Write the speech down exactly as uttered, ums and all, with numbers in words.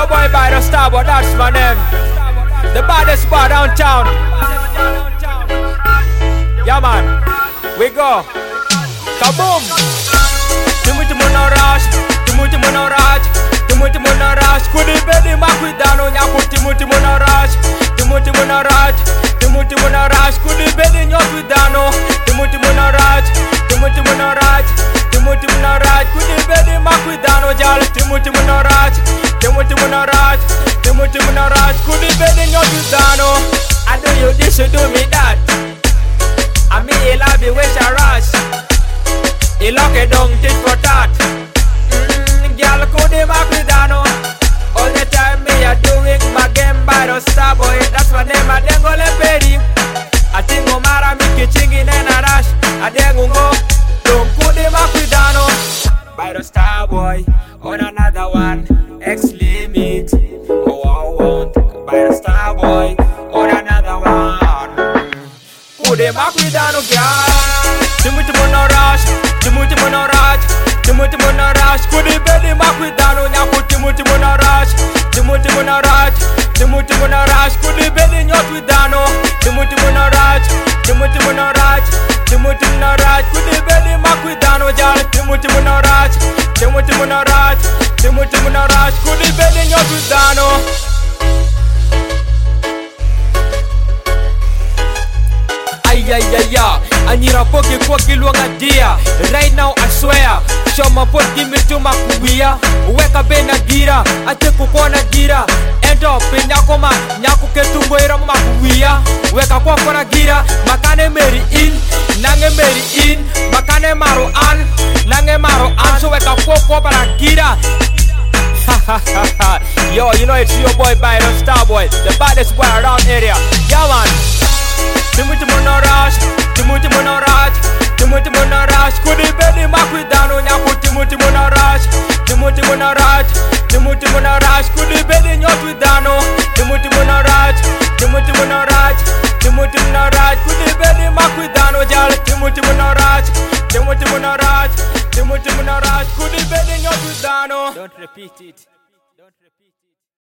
your boy by the star, but that's my name. The baddest bar downtown. Yeah man, we go. Kaboom. Timuti muna rush, timuti muna rush, timuti muna rush. Kudi bedi makwidano nyaku timuti muna rush, timuti muna rush, timuti muna rush. Kudi bedi nyakwidano, timuti muna rush, timuti muna rush, timuti muna rush. Kudi bedi makwidano jal, timuti muna rush, timuti muna rush, timuti muna rush. Kudi bedi nyakwidano. I do you this, you do me that. I mean, I love you, wish I rush. You lock it down, tit for tat. Mmm, girl, could you make me down? All the time me a doing my game by the star boy. That's my name, I then go le pedi. I think no matter me kitching in a rush. I then go go, don't could you make me down? By the star boy, on another one, X limit. Oh, I want by the star boy, on another one. Could you make me down, girl? Timuti muna rush, timuti muna rush, timuti muna rush. Kudi bedi makwidano nyaku timuti muna rush, timuti muna rush, timuti muna rush. Kudi bedi nyakwidano, timuti muna rush, timuti muna rush, timuti muna rush. Kudi bedi makwidano jal, timuti muna rush, timuti muna rush, timuti muna rush. Kudi bedi nyakwidano. Ay ay ay ay. Anyira poki poki luanga dia. Right now I swear, show my poti me to makuia. Weka bena gira, ate kukona gira. End up in nyakoma, nyaku ketungo ira makuia. Weka kwa kona gira, makane meri in, nange meri in, makane maro an, nange maro an. So weka kwa kwa para gira. Yo, you know it's your boy by the star boy, the baddest boy around area. Yeah man. Timuti muna rush, timuti muna rush, timuti muna rush. Kudi bedi makwidano nyaku timuti muna rush, timuti muna rush, timuti muna rush. Kudi bedi nyakwidano, timuti muna rush, timuti muna rush, timuti muna rush. Kudi bedi makwidano jal, timuti muna rush, timuti muna rush, timuti muna rush. Kudi bedi nyakwidano. Don't repeat it.